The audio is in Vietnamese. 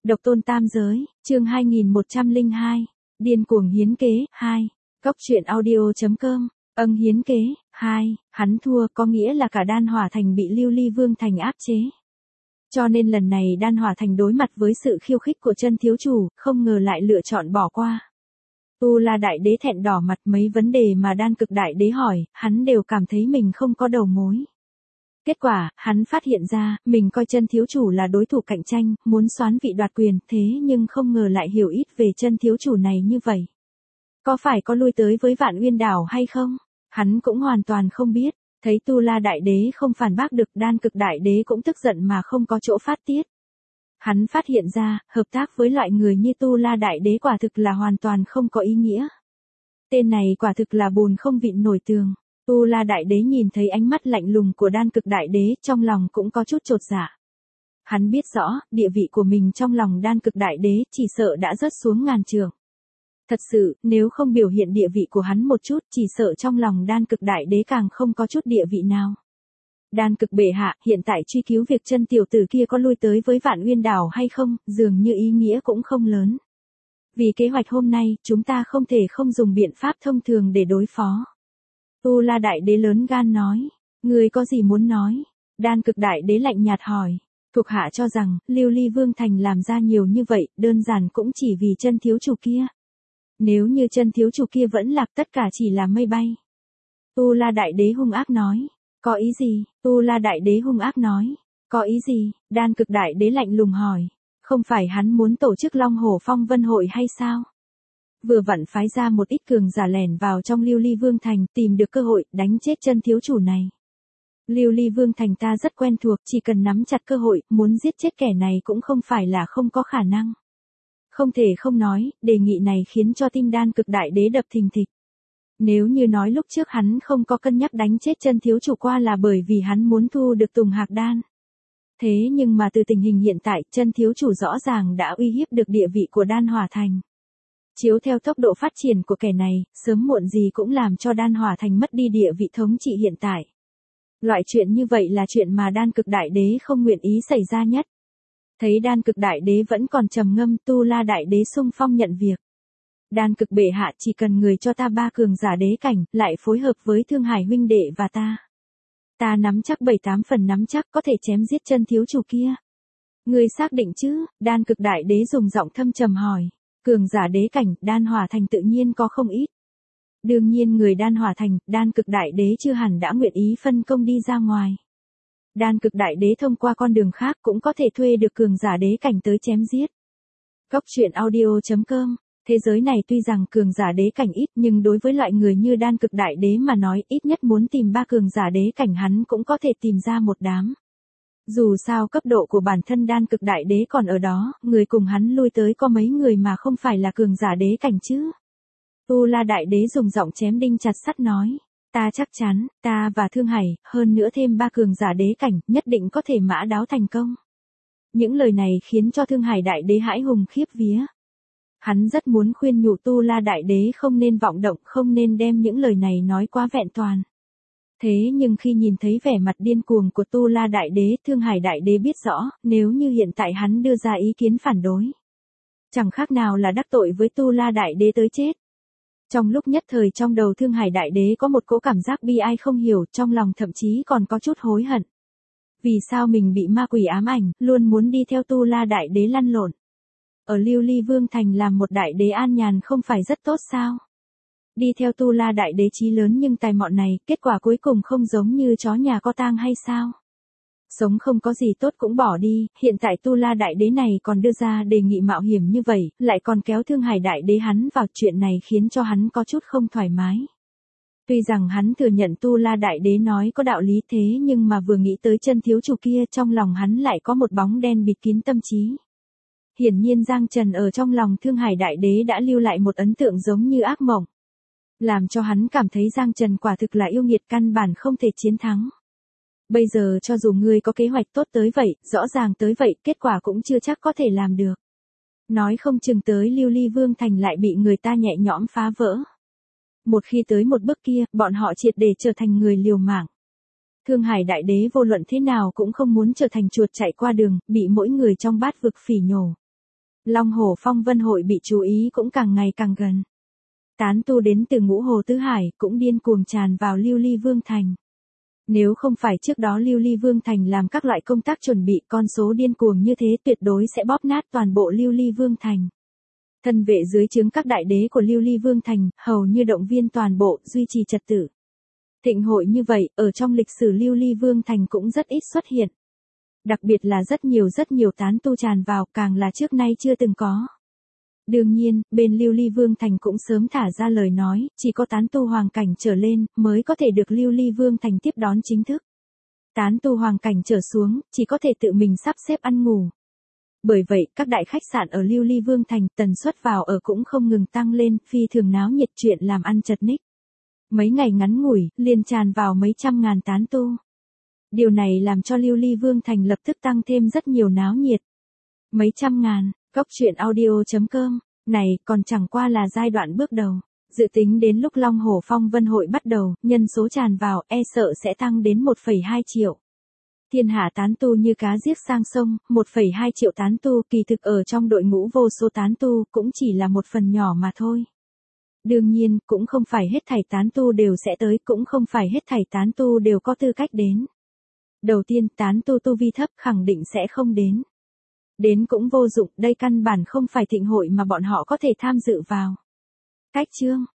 Độc tôn tam giới, chương 2102. Điên cuồng hiến kế, 2. Cốc truyện audio.com. Hiến kế, 2. Hắn thua có nghĩa là cả Đan Hỏa Thành bị Lưu Ly Vương Thành áp chế. Cho nên lần này Đan Hỏa Thành đối mặt với sự khiêu khích của chân thiếu chủ, không ngờ lại lựa chọn bỏ qua. Tu La Đại Đế thẹn đỏ mặt, mấy vấn đề mà Đan Cực Đại Đế hỏi, hắn đều cảm thấy mình không có đầu mối. Kết quả, hắn phát hiện ra, mình coi chân thiếu chủ là đối thủ cạnh tranh, muốn soán vị đoạt quyền, thế nhưng không ngờ lại hiểu ít về chân thiếu chủ này như vậy. Có phải có lui tới với Vạn Uyên Đảo hay không? Hắn cũng hoàn toàn không biết. Thấy Tu La Đại Đế không phản bác được, Đan Cực Đại Đế cũng tức giận mà không có chỗ phát tiết. Hắn phát hiện ra, hợp tác với loại người như Tu La Đại Đế quả thực là hoàn toàn không có ý nghĩa. Tên này quả thực là bùn không vịn nổi tường. Tu La Đại Đế nhìn thấy ánh mắt lạnh lùng của Đan Cực Đại Đế, trong lòng cũng có chút chột dạ. Hắn biết rõ, địa vị của mình trong lòng Đan Cực Đại Đế chỉ sợ đã rớt xuống ngàn trượng. Thật sự, nếu không biểu hiện địa vị của hắn một chút, chỉ sợ trong lòng Đan Cực Đại Đế càng không có chút địa vị nào. Đan Cực bệ hạ, hiện tại truy cứu việc chân tiểu tử kia có lui tới với Vạn Uyên Đảo hay không, dường như ý nghĩa cũng không lớn. Vì kế hoạch hôm nay, chúng ta không thể không dùng biện pháp thông thường để đối phó. Tu La Đại Đế lớn gan nói, người có gì muốn nói? Đan Cực Đại Đế lạnh nhạt hỏi, thuộc hạ cho rằng, Lưu Ly Vương Thành làm ra nhiều như vậy, đơn giản cũng chỉ vì chân thiếu chủ kia. Nếu như chân thiếu chủ kia vẫn lạc, tất cả chỉ là mây bay. Tu La Đại Đế hung ác nói, có ý gì? Tu La Đại Đế hung ác nói, có ý gì? Đan Cực Đại Đế lạnh lùng hỏi, không phải hắn muốn tổ chức Long Hổ Phong Vân Hội hay sao? Vừa vặn phái ra một ít cường giả lẻn vào trong Lưu Ly Vương Thành, tìm được cơ hội, đánh chết chân thiếu chủ này. Lưu Ly Vương Thành ta rất quen thuộc, chỉ cần nắm chặt cơ hội, muốn giết chết kẻ này cũng không phải là không có khả năng. Không thể không nói, đề nghị này khiến cho tim Đan Cực Đại Đế đập thình thịch. Nếu như nói lúc trước hắn không có cân nhắc đánh chết chân thiếu chủ qua là bởi vì hắn muốn thu được Tùng Hạc Đan. Thế nhưng mà từ tình hình hiện tại, chân thiếu chủ rõ ràng đã uy hiếp được địa vị của Đan Hỏa Thành. Chiếu theo tốc độ phát triển của kẻ này, sớm muộn gì cũng làm cho Đan Hỏa Thành mất đi địa vị thống trị hiện tại. Loại chuyện như vậy là chuyện mà Đan Cực Đại Đế không nguyện ý xảy ra nhất. Thấy Đan Cực Đại Đế vẫn còn trầm ngâm, Tu La Đại Đế xung phong nhận việc. Đan Cực bệ hạ, chỉ cần người cho ta 3 cường giả đế cảnh, lại phối hợp với Thương Hải huynh đệ và ta. Ta nắm chắc 7-8 phần nắm chắc có thể chém giết chân thiếu chủ kia. Người xác định chứ? Đan Cực Đại Đế dùng giọng thâm trầm hỏi. Cường giả đế cảnh, Đan Hỏa Thành tự nhiên có không ít. Đương nhiên người Đan Hỏa Thành, Đan Cực Đại Đế chưa hẳn đã nguyện ý phân công đi ra ngoài. Đan Cực Đại Đế thông qua con đường khác cũng có thể thuê được cường giả đế cảnh tới chém giết. Cốc truyện audio.com. Thế giới này tuy rằng cường giả đế cảnh ít, nhưng đối với loại người như Đan Cực Đại Đế mà nói, ít nhất muốn tìm 3 cường giả đế cảnh hắn cũng có thể tìm ra một đám. Dù sao cấp độ của bản thân Đan Cực Đại Đế còn ở đó, người cùng hắn lui tới có mấy người mà không phải là cường giả đế cảnh chứ. Tu La Đại Đế dùng giọng chém đinh chặt sắt nói, ta chắc chắn, ta và Thương Hải, hơn nữa thêm 3 cường giả đế cảnh, nhất định có thể mã đáo thành công. Những lời này khiến cho Thương Hải Đại Đế hãi hùng khiếp vía. Hắn rất muốn khuyên nhủ Tu La Đại Đế không nên vọng động, không nên đem những lời này nói quá vẹn toàn. Thế nhưng khi nhìn thấy vẻ mặt điên cuồng của Tu La Đại Đế, Thương Hải Đại Đế biết rõ, nếu như hiện tại hắn đưa ra ý kiến phản đối, chẳng khác nào là đắc tội với Tu La Đại Đế tới chết. Trong lúc nhất thời trong đầu Thương Hải Đại Đế có một cỗ cảm giác bi ai không hiểu, trong lòng thậm chí còn có chút hối hận. Vì sao mình bị ma quỷ ám ảnh, luôn muốn đi theo Tu La Đại Đế lăn lộn. Ở Lưu Ly Vương Thành làm một đại đế an nhàn không phải rất tốt sao? Đi theo Tu La Đại Đế chí lớn nhưng tài mọn này, kết quả cuối cùng không giống như chó nhà có tang hay sao? Sống không có gì tốt cũng bỏ đi, hiện tại Tu La Đại Đế này còn đưa ra đề nghị mạo hiểm như vậy, lại còn kéo Thương Hải Đại Đế hắn vào, chuyện này khiến cho hắn có chút không thoải mái. Tuy rằng hắn thừa nhận Tu La Đại Đế nói có đạo lý thế nhưng mà vừa nghĩ tới chân thiếu chủ kia trong lòng hắn lại có một bóng đen bịt kín tâm trí. Hiển nhiên Giang Trần ở trong lòng Thương Hải Đại Đế đã lưu lại một ấn tượng giống như ác mộng. Làm cho hắn cảm thấy Giang Trần quả thực là yêu nghiệt, căn bản không thể chiến thắng. Bây giờ cho dù ngươi có kế hoạch tốt tới vậy, rõ ràng tới vậy, kết quả cũng chưa chắc có thể làm được. Nói không chừng tới Lưu Ly Vương Thành lại bị người ta nhẹ nhõm phá vỡ. Một khi tới một bước kia, bọn họ triệt để trở thành người liều mạng. Thương Hải Đại Đế vô luận thế nào cũng không muốn trở thành chuột chạy qua đường, bị mỗi người trong bát vực phỉ nhổ. Long Hồ Phong Vân hội bị chú ý cũng càng ngày càng gần. Tán tu đến từ Ngũ Hồ Tứ Hải cũng điên cuồng tràn vào Lưu Ly Vương Thành. Nếu không phải trước đó Lưu Ly Vương Thành làm các loại công tác chuẩn bị, con số điên cuồng như thế tuyệt đối sẽ bóp nát toàn bộ Lưu Ly Vương Thành. Thân vệ dưới trướng các đại đế của Lưu Ly Vương Thành, hầu như động viên toàn bộ, duy trì trật tự. Thịnh hội như vậy, ở trong lịch sử Lưu Ly Vương Thành cũng rất ít xuất hiện. Đặc biệt là rất nhiều tán tu tràn vào, càng là trước nay chưa từng có. Đương nhiên, bên Lưu Ly Vương Thành cũng sớm thả ra lời nói, chỉ có tán tu hoàng cảnh trở lên, mới có thể được Lưu Ly Vương Thành tiếp đón chính thức. Tán tu hoàng cảnh trở xuống, chỉ có thể tự mình sắp xếp ăn ngủ. Bởi vậy, các đại khách sạn ở Lưu Ly Vương Thành, tần suất vào ở cũng không ngừng tăng lên, phi thường náo nhiệt, chuyện làm ăn chật ních. Mấy ngày ngắn ngủi, liền tràn vào mấy trăm ngàn tán tu. Điều này làm cho Lưu Ly Vương Thành lập tức tăng thêm rất nhiều náo nhiệt. Mấy trăm ngàn, Cốc truyện audio.com, này còn chẳng qua là giai đoạn bước đầu. Dự tính đến lúc Long Hồ Phong Vân hội bắt đầu, nhân số tràn vào, e sợ sẽ tăng đến 1,2 triệu. Thiên hạ tán tu như cá giết sang sông, 1,2 triệu tán tu, kỳ thực ở trong đội ngũ vô số tán tu, cũng chỉ là một phần nhỏ mà thôi. Đương nhiên, cũng không phải hết thảy tán tu đều sẽ tới, cũng không phải hết thảy tán tu đều có tư cách đến. Đầu tiên, tán tu tu vi thấp khẳng định sẽ không đến. Đến cũng vô dụng, đây căn bản không phải thịnh hội mà bọn họ có thể tham dự vào. Cách chương